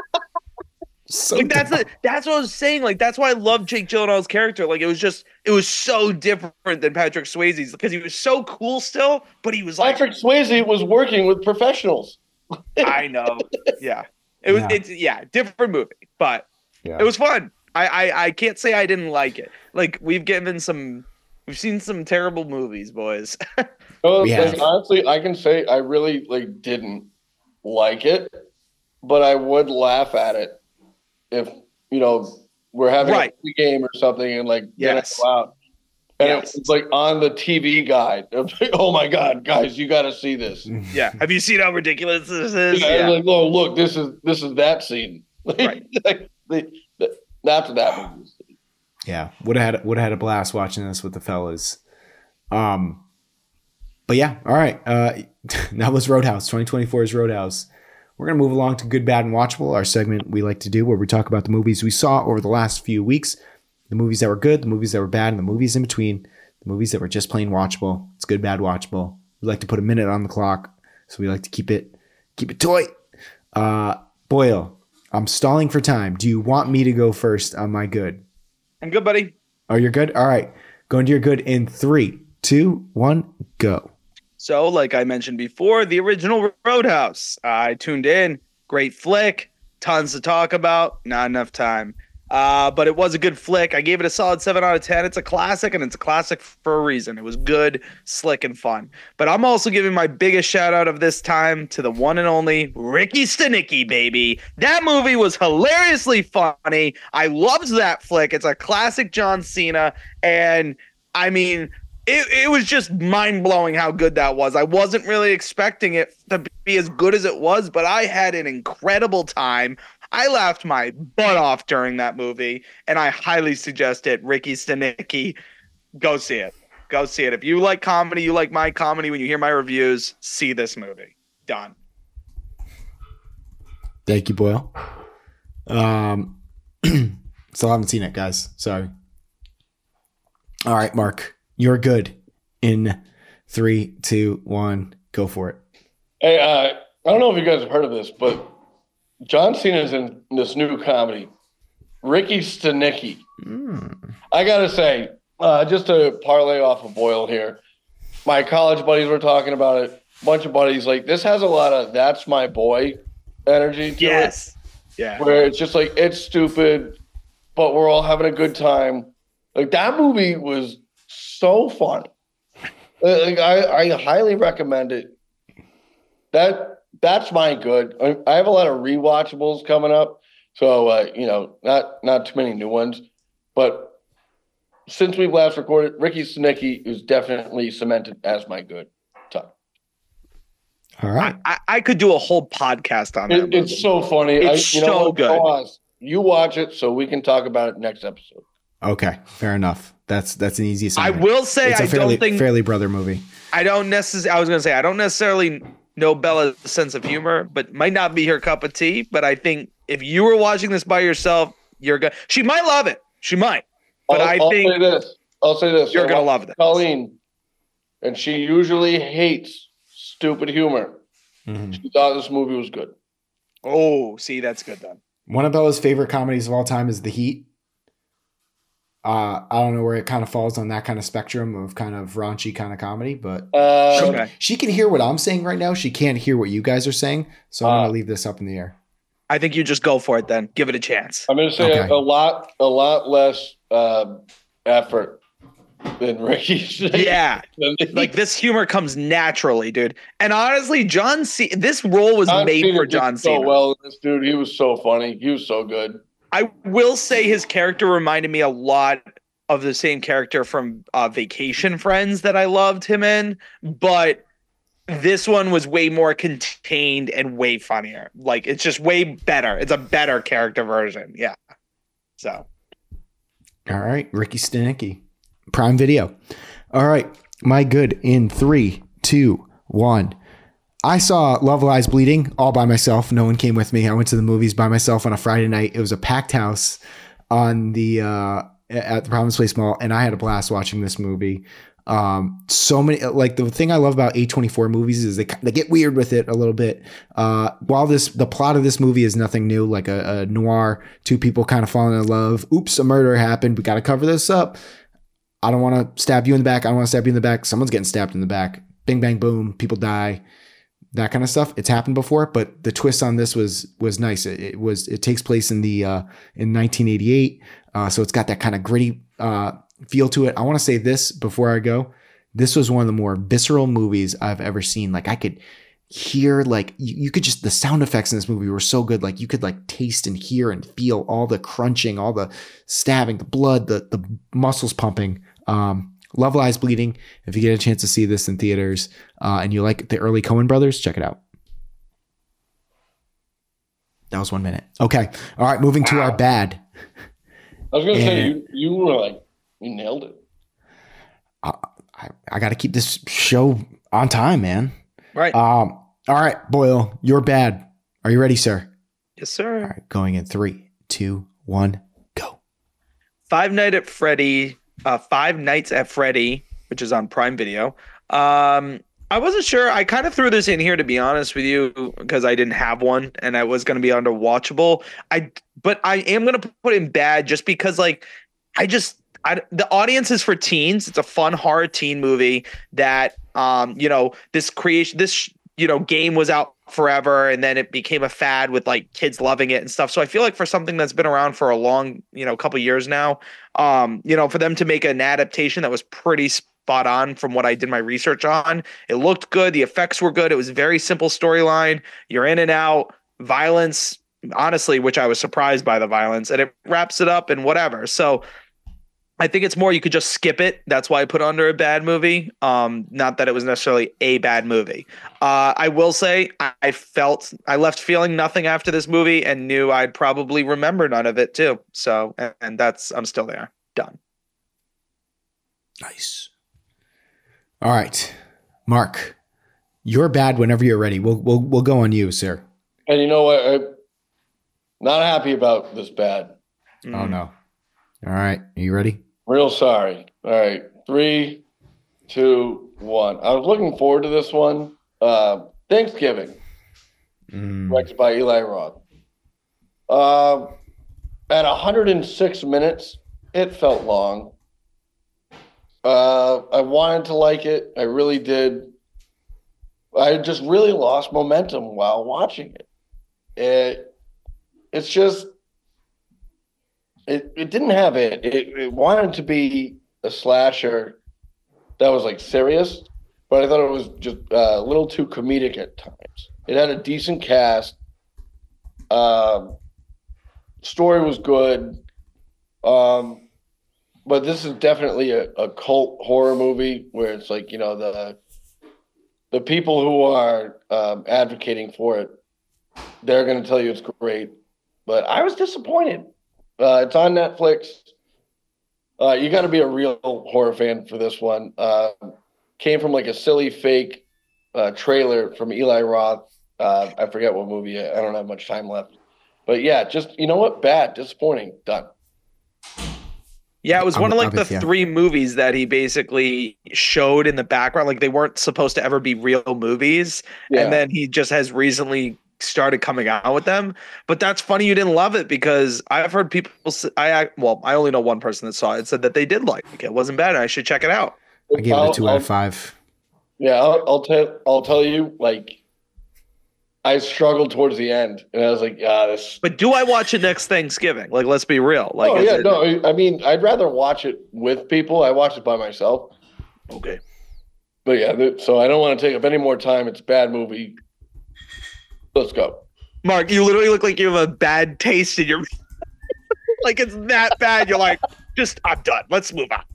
So like that's what I was saying. Like that's why I love Jake Gyllenhaal's character. Like it was so different than Patrick Swayze's because he was so cool still, but he was like Patrick Swayze was working with professionals. I know. Yeah. It's different movie, but it was fun. I can't say I didn't like it. Like we've seen some terrible movies, boys. Honestly, I can say I really didn't like it, but I would laugh at it if we're having a game or something and get it out. And it's like on the TV guide. Like, oh my God, guys, you got to see this. Yeah. Have you seen how ridiculous this is? Yeah. Like, oh look, this is that scene. Right. That's that movie. Yeah, would have had a blast watching this with the fellas. But yeah, all right. That was Roadhouse. 2024's Roadhouse. We're going to move along to Good, Bad, and Watchable, our segment we like to do where we talk about the movies we saw over the last few weeks, the movies that were good, the movies that were bad, and the movies in between, the movies that were just plain watchable. It's Good, Bad, Watchable. We like to put a minute on the clock, so we like to keep it tight. Boyle, I'm stalling for time. Do you want me to go first on my good? I'm good, buddy. Oh, you're good? All right. Go into your good in 3, 2, 1, go. So, like I mentioned before, the original Roadhouse. I tuned in. Great flick. Tons to talk about. Not enough time. But it was a good flick. I gave it a solid 7 out of 10. It's a classic, and it's a classic for a reason. It was good, slick, and fun. But I'm also giving my biggest shout out of this time to the one and only Ricky Stenicki, baby. That movie was hilariously funny. I loved that flick. It's a classic John Cena. And I mean, it was just mind-blowing how good that was. I wasn't really expecting it to be as good as it was, but I had an incredible time. I laughed my butt off during that movie, and I highly suggest it. Ricky Stenicki, go see it. Go see it. If you like comedy, you like my comedy, when you hear my reviews, see this movie. Done. Thank you, Boyle. Still haven't seen it, guys. Sorry. All right, Mark. You're good in 3, 2, 1. Go for it. Hey, I don't know if you guys have heard of this, but John Cena's in this new comedy, Ricky Stenicki. I gotta say, just to parlay off of Boyle here, my college buddies were talking about it. A bunch of buddies like this has a lot of "that's my boy" energy to it. Yeah. Where it's just like it's stupid, but we're all having a good time. Like that movie was so funny. Like I highly recommend it. That's my good. I have a lot of rewatchables coming up, so not too many new ones. But since we've last recorded, Ricky Stenicki is definitely cemented as my good time. All right. I could do a whole podcast on that. It's so funny. It's so good. You watch it so we can talk about it next episode. Okay, fair enough. That's an easy assignment. I will say it's a Fairly Brother movie. I don't necessarily know Bella's sense of humor, but might not be her cup of tea. But I think if you were watching this by yourself, you're good. She might love it. She might. But I'll say this. You're going to love this. Colleen, and she usually hates stupid humor. Mm-hmm. She thought this movie was good. Oh, see, that's good then. One of Bella's favorite comedies of all time is The Heat. I don't know where it kind of falls on that kind of spectrum of kind of raunchy kind of comedy, but she can hear what I'm saying right now. She can't hear what you guys are saying. So I'm going to leave this up in the air. I think you just go for it then. Give it a chance. I'm going to say a lot less effort than Ricky's. Yeah. Like this humor comes naturally, dude. And honestly, this role was made for John Cena. So well, this dude, he was so funny. He was so good. I will say his character reminded me a lot of the same character from Vacation Friends that I loved him in, but this one was way more contained and way funnier. Like, it's just way better. It's a better character version. Yeah. So. All right. Ricky Stenicki. Prime Video. All right. My good in 3, 2, 1. I saw Love Lies Bleeding all by myself. No one came with me. I went to the movies by myself on a Friday night. It was a packed house on the at the Province Place Mall, and I had a blast watching this movie. So many, like, the thing I love about A24 movies is they get weird with it a little bit. While the plot of this movie is nothing new, like a noir, two people kind of falling in love. Oops, a murder happened. We got to cover this up. I don't want to stab you in the back. I don't want to stab you in the back. Someone's getting stabbed in the back. Bing, bang, boom. People die. That kind of stuff. It's happened before, but the twist on this was nice. It takes place in 1988. So it's got that kind of gritty feel to it. I want to say this before I go. This was one of the more visceral movies I've ever seen. Like, I could hear, like, you could just, the sound effects in this movie were so good. Like, you could like taste and hear and feel all the crunching, all the stabbing, the blood, the muscles pumping. Love Lies Bleeding. If you get a chance to see this in theaters and you like the early Coen brothers, check it out. That was 1 minute. Okay. All right. Moving to our bad. I was going to say, you were like, you nailed it. I got to keep this show on time, man. Right. All right, Boyle, you're bad. Are you ready, sir? Yes, sir. All right. Going in 3, 2, 1, go. Five Nights at Freddy, which is on Prime Video. I wasn't sure. I kind of threw this in here, to be honest with you, because I didn't have one and I was going to be under watchable. But I am going to put in bad just because, like, the audience is for teens. It's a fun horror teen movie that, this game was out forever, and then it became a fad with like kids loving it and stuff. So I feel like for something that's been around for a long, couple years now, for them to make an adaptation that was pretty spot on from what I did my research on, it looked good. The effects were good. It was a very simple storyline. You're in and out, violence, honestly, which I was surprised by the violence, and it wraps it up and whatever. So I think it's more you could just skip it. That's why I put under a bad movie. Not that it was necessarily a bad movie. I will say I left feeling nothing after this movie and knew I'd probably remember none of it too. So, and I'm still there. Done. Nice. All right, Mark, you're bad whenever you're ready. We'll go on you, sir. And you know what? I'm not happy about this bad. Oh no. All right. Are you ready? Real sorry. All right. 3, 2, 1. I was looking forward to this one. Thanksgiving, directed by Eli Roth. At 106 minutes, it felt long. I wanted to like it. I really did. I just really lost momentum while watching it. It's just, it didn't have it. It wanted to be a slasher that was like serious, but I thought it was just a little too comedic at times. It had a decent cast. Story was good. But this is definitely a cult horror movie where it's like, you know, the people who are advocating for it, they're going to tell you it's great. But I was disappointed. It's on Netflix. You got to be a real horror fan for this one. Came from like a silly fake trailer from Eli Roth. I forget what movie. I don't have much time left. But yeah, just, you know what? Bad, disappointing, done. Yeah, it was one of like the three movies that he basically showed in the background. Like they weren't supposed to ever be real movies. Yeah. And then he just has recently started coming out with them. But that's funny you didn't love it, because I've heard people I only know one person that saw it, said that they did like it. It wasn't bad. I should check it out. I gave it a 2 out of 5. Yeah, I'll tell you, like, I struggled towards the end, and I was like, this. But do I watch it next Thanksgiving? Like, let's be real. Like, I mean, I'd rather watch it with people. I watch it by myself. Okay. But yeah, so I don't want to take up any more time. It's a bad movie. Let's go. Mark, you literally look like you have a bad taste in your like it's that bad. You're like, I'm done. Let's move on.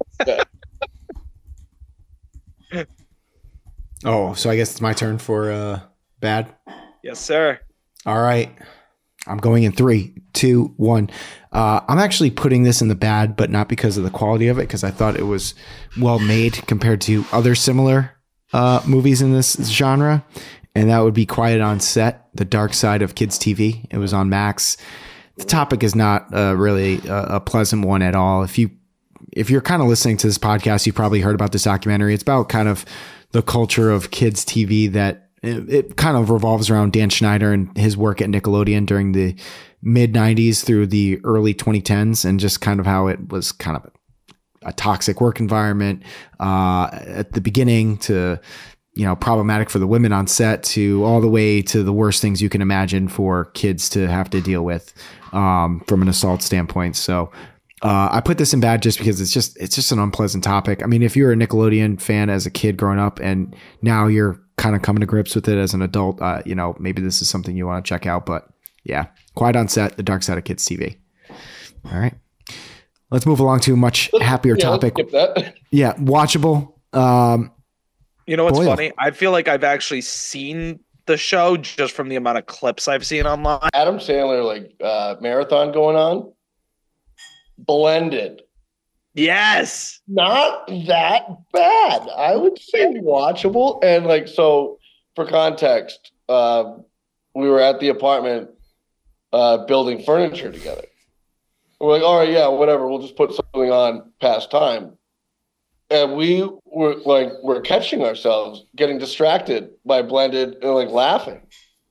Yeah. Oh, so I guess it's my turn for bad. Yes, sir. All right. I'm going in 3, 2, 1. I'm actually putting this in the bad, but not because of the quality of it, because I thought it was well made compared to other similar movies in this genre. And that would be Quiet on Set, The Dark Side of Kids TV. It was on Max. The topic is not really a pleasant one at all. If you're kind of listening to this podcast, you've probably heard about this documentary. It's about kind of the culture of kids TV that it kind of revolves around Dan Schneider and his work at Nickelodeon during the mid 90s through the early 2010s, and just kind of how it was kind of a toxic work environment at the beginning, to, you know, problematic for the women on set, to all the way to the worst things you can imagine for kids to have to deal with from an assault standpoint. So I put this in bad just because it's just an unpleasant topic. I mean, if you're a Nickelodeon fan as a kid growing up and now you're kind of coming to grips with it as an adult, you know, maybe this is something you want to check out. But yeah, Quiet on Set, The Dark Side of Kids TV. All right, let's move along to a much happier topic. Yeah, watchable. You know what's funny? I feel like I've actually seen the show just from the amount of clips I've seen online. Adam Sandler, like marathon going on. Blended. Yes. Not that bad. I would say watchable. And like, so for context, we were at the apartment building furniture together. We're like, all right, yeah, whatever. We'll just put something on past time. And we we're catching ourselves getting distracted by Blended and like laughing.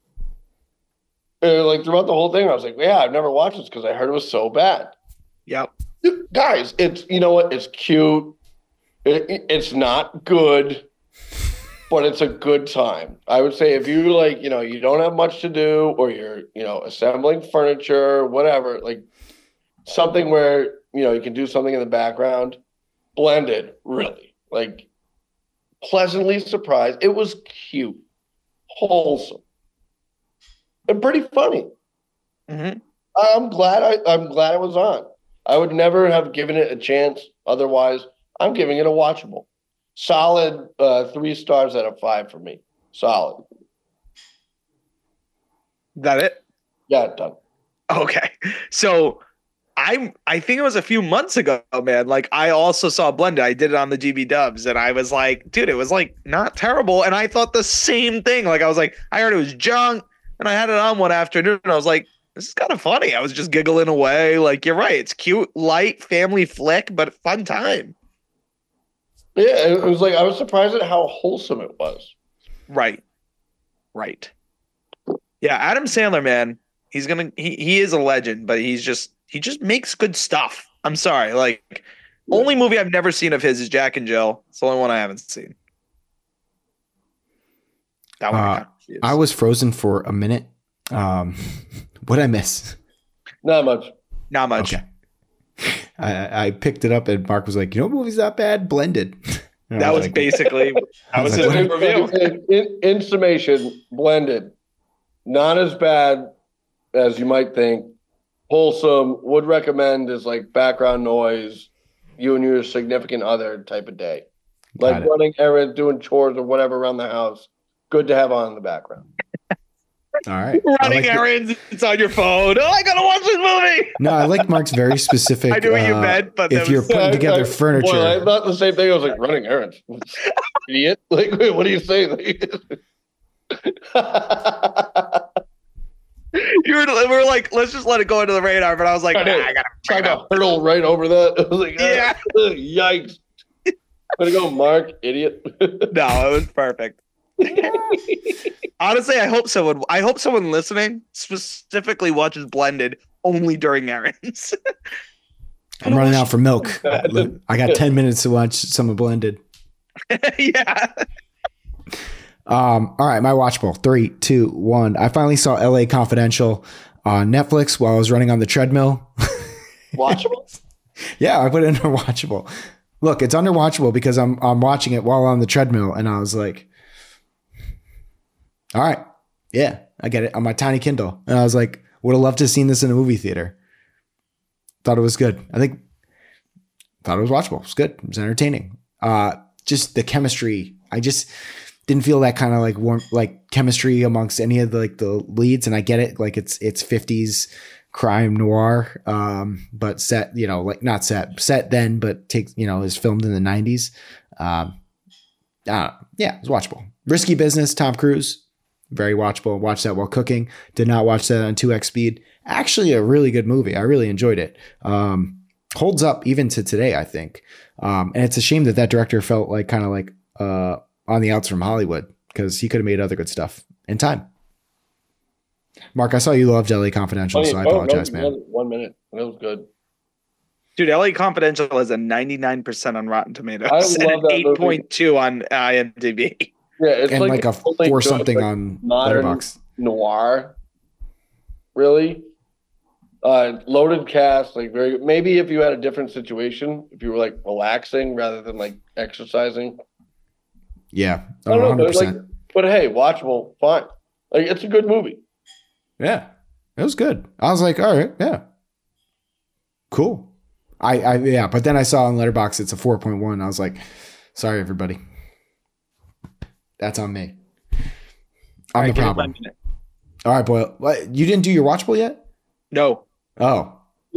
And like throughout the whole thing, I was like, yeah, I've never watched this because I heard it was so bad. Yep. Guys, it's, you know what? It's cute. It's not good, but it's a good time. I would say if you like, you know, you don't have much to do, or you're, you know, assembling furniture, whatever, like something where, you know, you can do something in the background. Blended, really, like pleasantly surprised. It was cute, wholesome, and pretty funny. Mm-hmm. I'm glad it was on. I would never have given it a chance otherwise. I'm giving it a watchable. Solid 3 stars out of 5 for me. Solid. That it? Yeah, done. Okay. So I think it was a few months ago, man. Like I also saw Blended. I did it on the GB Dubs, and I was like, dude, it was like not terrible. And I thought the same thing. Like I was like, I heard it was junk, and I had it on one afternoon, and I was like, this is kind of funny. I was just giggling away. Like, you're right. It's cute, light, family flick, but fun time. Yeah, it was like, I was surprised at how wholesome it was. Right. right. Yeah, Adam Sandler, man, he is a legend, but he just makes good stuff. I'm sorry, like only movie I've never seen of his is Jack and Jill. It's the only one I haven't seen. That one I was frozen for a minute. What'd I miss? Not much. Not much. Okay. I picked it up and Mark was like, "You know, what movie's not bad? Blended." That was like, basically that was his review. In summation, Blended, not as bad as you might think. Wholesome. Would recommend as like background noise, you and your significant other type of day, like running errands, doing chores or whatever around the house. Good to have on in the background. All right. Running errands, it's on your phone. Oh, I gotta watch this movie. No, I like Mark's very specific. I knew what you meant, but if you're putting together furniture, I thought the same thing. I was like, running errands, idiot. Like, wait, what are you saying? We're like, let's just let it go into the radar. But I was like, I gotta try to hurdle right over that. I was like, yeah, yikes. Way to go, Mark, idiot. No, it was perfect. Honestly, I hope someone listening specifically watches Blended only during errands. I'm running out for milk. I got 10 minutes to watch some of Blended. Yeah. All right, my watchable. 3, 2, 1. I finally saw LA Confidential on Netflix while I was running on the treadmill. Watchable? Yeah, I put it under watchable. Look, it's under watchable because I'm watching it while on the treadmill, and I was like, all right, yeah, I get it on my tiny Kindle. And I was like, would have loved to have seen this in a movie theater. Thought it was good. Thought it was watchable. It was good. It was entertaining. Just the chemistry. I just didn't feel that kind of like warm, like chemistry amongst any of the leads. And I get it. Like it's 50s crime noir, but set, like not set then, but takes, is filmed in the 90s. Yeah, it was watchable. Risky Business, Tom Cruise. Very watchable. Watched that while cooking. Did not watch that on 2x speed. Actually, a really good movie. I really enjoyed it. Holds up even to today, I think. And it's a shame that director felt like kind of like on the outs from Hollywood because he could have made other good stuff in time. Mark, I saw you loved LA Confidential, so I apologize, man. 1 minute. That was good. Dude, LA Confidential is a 99% on Rotten Tomatoes and an 8.2 on IMDb. Yeah, it's and like a 4 something on modern Letterboxd. Noir. Really? Loaded cast, like very good. Maybe if you had a different situation, if you were like relaxing rather than like exercising. Yeah. I don't know, 100%. But hey, watchable, fine. Like it's a good movie. Yeah. It was good. I was like, all right, yeah. Cool. Yeah, but then I saw on Letterboxd it's a 4.1. I was like, sorry everybody. That's on me. I'm the problem. All right, boy. What, you didn't do your watchable yet? No. Oh.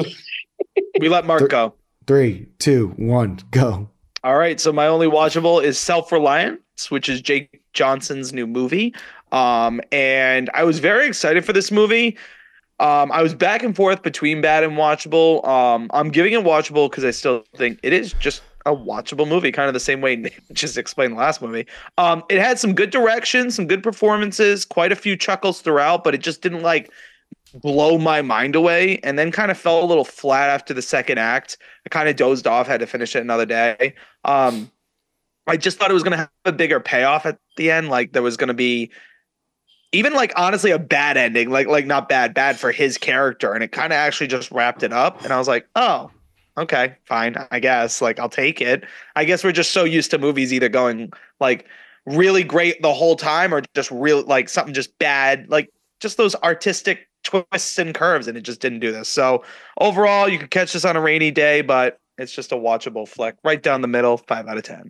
We let Mark go. 3, 2, 1, go. All right. So my only watchable is Self-Reliance, which is Jake Johnson's new movie. And I was very excited for this movie. I was back and forth between bad and watchable. I'm giving it watchable because I still think it is just a watchable movie, kind of the same way Nick just explained the last movie. It had some good direction, some good performances, quite a few chuckles throughout, but it just didn't like blow my mind away, and then kind of fell a little flat after the second act. I kind of dozed off, had to finish it another day. I just thought it was going to have a bigger payoff at the end. Like there was going to be even like honestly a bad ending, like not bad for his character. And it kind of actually just wrapped it up. And I was like, oh, okay, fine. I guess like I'll take it. I guess we're just so used to movies either going like really great the whole time or just real like something just bad, like just those artistic twists and curves. And it just didn't do this. So overall, you could catch this on a rainy day, but it's just a watchable flick right down the middle, 5 out of 10.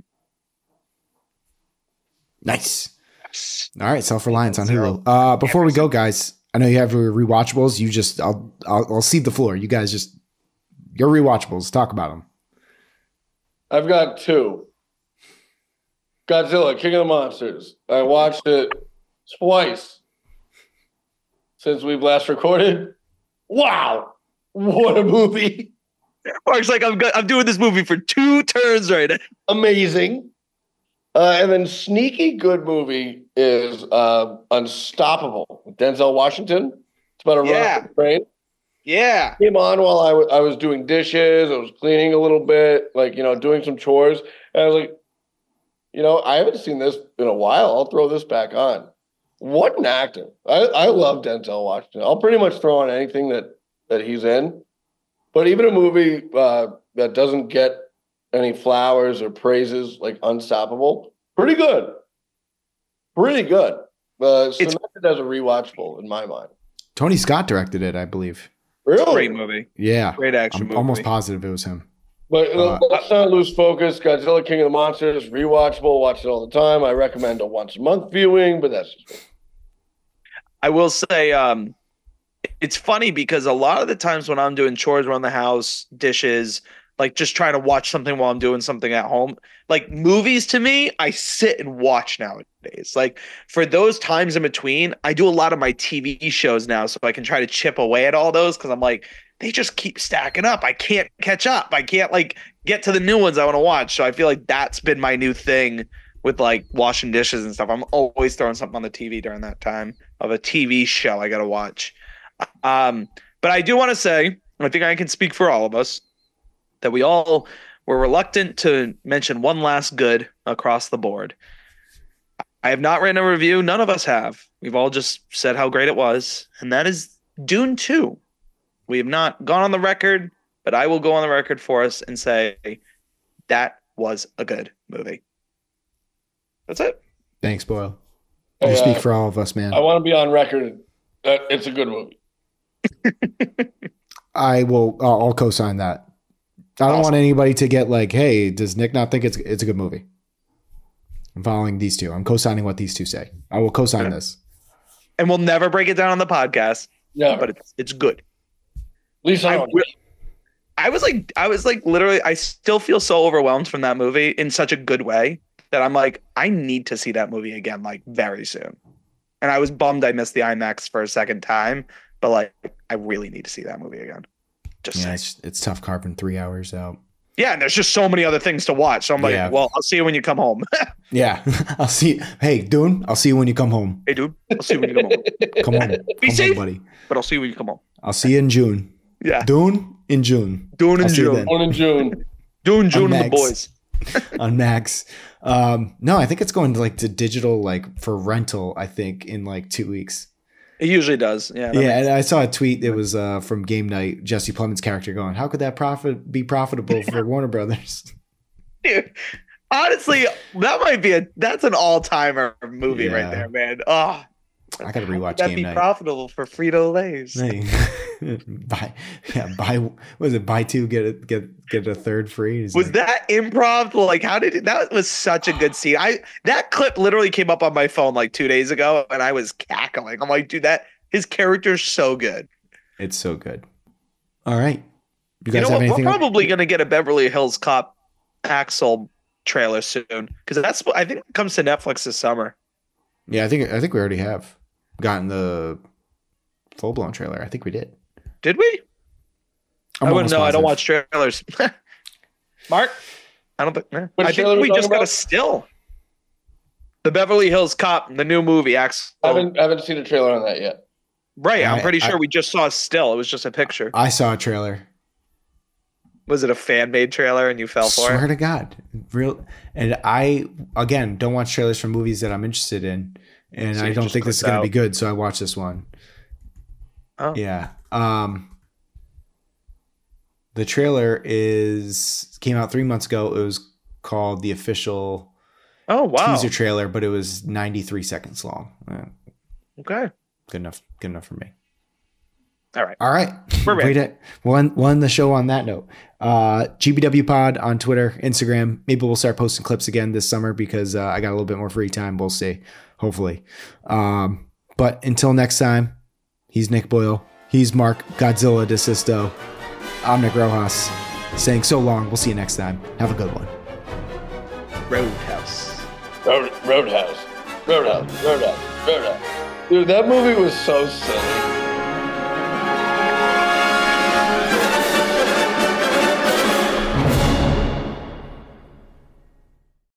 Nice. All right, Self-Reliance on Hulu. Before we go, guys, I know you have your rewatchables. You just, I'll cede the floor. You guys just, your rewatchables. Talk about them. I've got 2. Godzilla, King of the Monsters. I watched it twice since we've last recorded. Wow, what a movie! Mark's like, I'm doing this movie for 2 turns right now. Amazing. And then sneaky good movie is Unstoppable with Denzel Washington. It's about a runaway train. Yeah. Came on while I was doing dishes. I was cleaning a little bit, like, doing some chores. And I was like, I haven't seen this in a while. I'll throw this back on. What an actor. I love Denzel Washington. I'll pretty much throw on anything that he's in. But even a movie that doesn't get any flowers or praises, like Unstoppable, pretty good. Pretty good. Cemented as a rewatchable in my mind. Tony Scott directed it, I believe. Really? Great movie. Yeah. Great action movie. Almost positive it was him. But let's not lose focus. Godzilla King of the Monsters, rewatchable. Watch it all the time. I recommend a once-a-month viewing, but that's just me. I will say it's funny because a lot of the times when I'm doing chores around the house, dishes, like just trying to watch something while I'm doing something at home, like movies to me, I sit and watch nowadays. Like for those times in between, I do a lot of my TV shows now so I can try to chip away at all those because I'm like, they just keep stacking up. I can't catch up. I can't like get to the new ones I want to watch. So I feel like that's been my new thing with like washing dishes and stuff. I'm always throwing something on the TV during that time of a TV show I got to watch. But I do want to say, I think I can speak for all of us, that we all were reluctant to mention one last good across the board. I have not written a review. None of us have. We've all just said how great it was. And that is Dune 2. We have not gone on the record, but I will go on the record for us and say that was a good movie. That's it. Thanks, Boyle. You speak for all of us, man. I want to be on record that it's a good movie. I'll co-sign that. I don't want anybody to get like, hey, does Nick not think it's a good movie? I'm following these two. I'm co-signing what these two say. I will co-sign this. And we'll never break it down on the podcast. Yeah, but it's good. At least I was like literally, I still feel so overwhelmed from that movie in such a good way that I'm like, I need to see that movie again, like very soon. And I was bummed I missed the IMAX for a second time, but like, I really need to see that movie again. It's tough carving 3 hours out. Yeah, and there's just so many other things to watch. So I'm like, well, I'll see you when you come home. Yeah, I'll see. Hey, Dune, I'll see you when you come home. Hey, dude, I'll see you when you come home. Come home. Be safe, buddy. But I'll see you when you come home. I'll see you in June. Yeah. Dune in June. Dune in June. June and the boys. On Max. No, I think it's going to like to digital, like for rental, I think in like 2 weeks. It usually does. Yeah. Yeah. And I saw a tweet. It was from Game Night, Jesse Plemons' character going, how could that be profitable for Warner Brothers? Dude, honestly, that's an all-timer movie right there, man. Oh, I gotta rewatch Game Night. That'd be profitable for Frito-Lays. Buy two, get a third free? Was that improv? Like, that was such a good scene. That clip literally came up on my phone like 2 days ago, and I was cackling. I'm like, dude, his character's so good. It's so good. All right, you guys have anything? We're probably gonna get a Beverly Hills Cop Axel trailer soon because I think it comes to Netflix this summer. Yeah, I think we already have gotten the full-blown trailer. I think we did. Did we? I wouldn't know. Positive. I don't watch trailers. Mark? I don't think. I think we just got a still. The Beverly Hills Cop, the new movie. I haven't seen a trailer on that yet. Right. I'm pretty sure we just saw a still. It was just a picture. I saw a trailer. Was it a fan-made trailer and you fell for it? Swear to God. And I, again, don't watch trailers for movies that I'm interested in. And so I don't think this is going to be good. So I watched this one. Oh. Yeah. The trailer came out 3 months ago. It was called the official teaser trailer, but it was 93 seconds long. Okay. Good enough for me. All right. We're ready. We'll end the show on that note. GBW Pod on Twitter, Instagram. Maybe we'll start posting clips again this summer because I got a little bit more free time. We'll see. Hopefully. But until next time, he's Nick Boyle. He's Mark Godzilla DeSisto. I'm Nick Rojas saying so long. We'll see you next time. Have a good one. Roadhouse. Roadhouse. Dude, that movie was so silly.